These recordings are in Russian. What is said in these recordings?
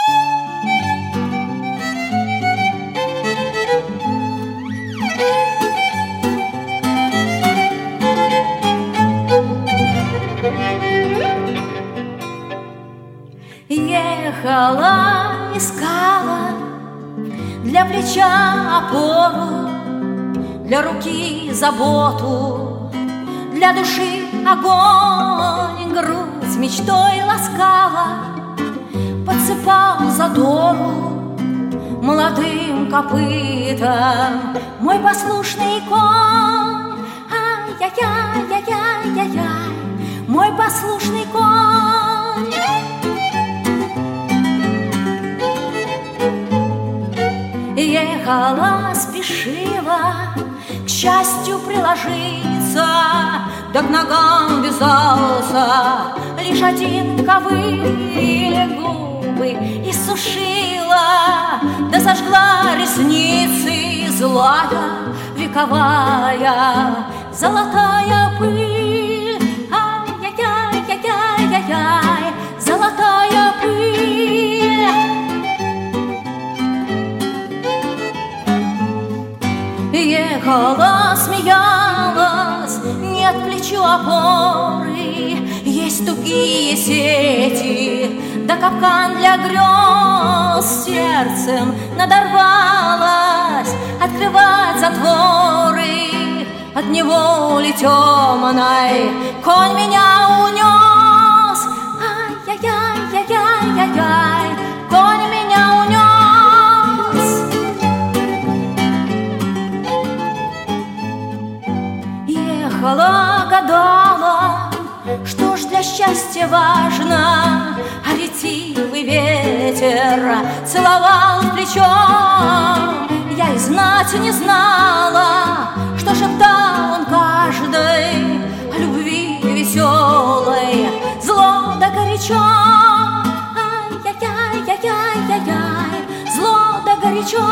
Ехала, искала для плеча опору, для руки заботу, для души огонь, грудь мечтой ласкала, подсыпал задору молодым копытом мой послушный конь. Ай-яй-яй-яй-яй-яй, мой послушный конь. Ехала, спешила к счастью приложиться, да к ногам вязался лишь один ковыль. Губы иссушила, да зажгла ресницы злая, вековая, золотая пыль. Ай-яй-яй-яй-яй-яй, золотая пыль. Ехала, смеялась, нет к плечу опоры, есть тугие сети, да капкан для грез. Сердцем надорвалась открывать затворы, от неволи темной конь меня унес. Ай-яй-яй-яй-яй-яй, конь меня унес. Ехала, гадала, что ж для счастья важно, а ретивый ветер целовал в плечо. Я и знать не знала, что шептал он каждой о любви веселой, зло да горячо. Ай-яй-яй-яй-яй-яй, зло да горячо.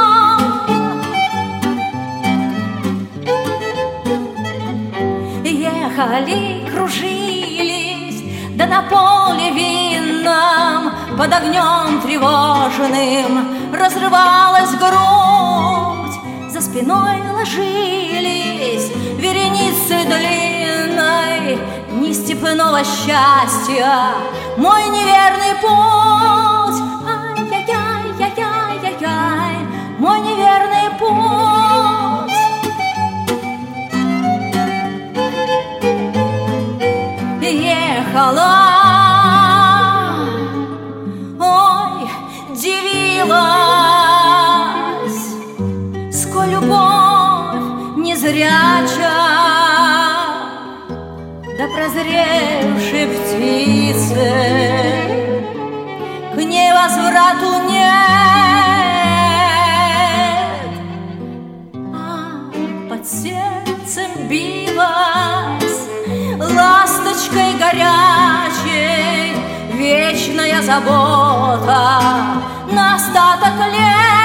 Ехали, кружились, да на поле винном под огнем тревожным разрывалась грудь. За спиной ложились вереницы длинной дни степного счастья, мой неверный путь. Ай-яй-яй-яй-яй-яй, мой неверный путь. Ехала, ой, дивилась, сколь любовь незряча, да прозревшей птицы к ней возврату нет. А под сердцем билась ласточкой горячей вечная забота на остаток лет.